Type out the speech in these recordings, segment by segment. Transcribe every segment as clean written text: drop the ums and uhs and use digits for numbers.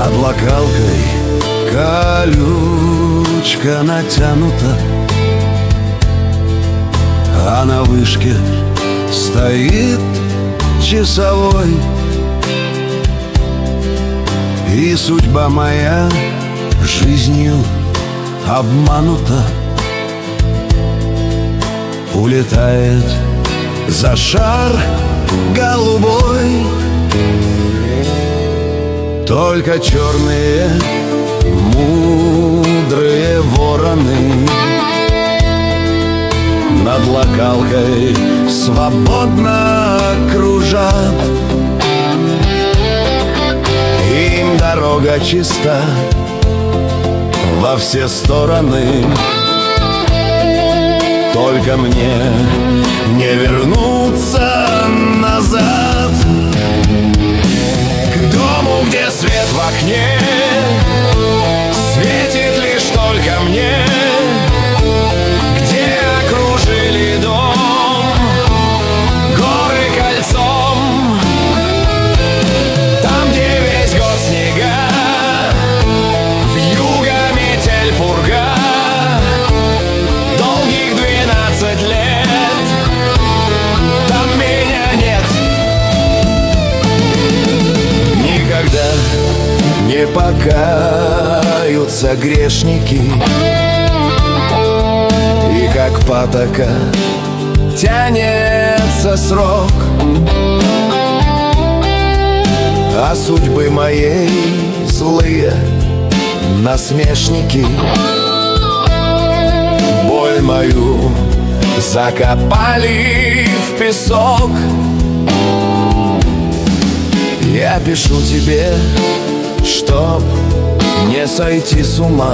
Над локалкой колючка натянута, а на вышке стоит часовой. И судьба моя жизнью обманута, улетает за шар голубой. Только черные мудрые вороны над локалкой свободно кружат. Им дорога чиста во все стороны, только мне не вернуться назад. К дому, где свет в окне светит лишь только мне, где окружили дом горы кольцом, там, где весь год снега, вьюга, метель, пурга, долгих 12 лет, там меня нет. Никогда не покаются грешники, и как патока тянется срок, а судьбы моей злые насмешники боль мою закопали в песок. Я пишу тебе, чтоб не сойти с ума.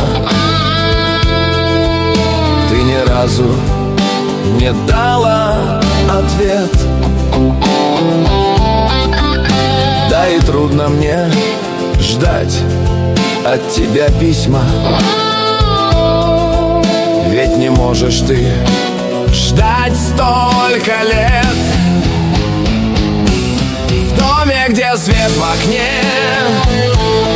Ты ни разу не дала ответ, да и трудно мне ждать от тебя письма, ведь не можешь ты ждать столько лет. В доме, где свет в окне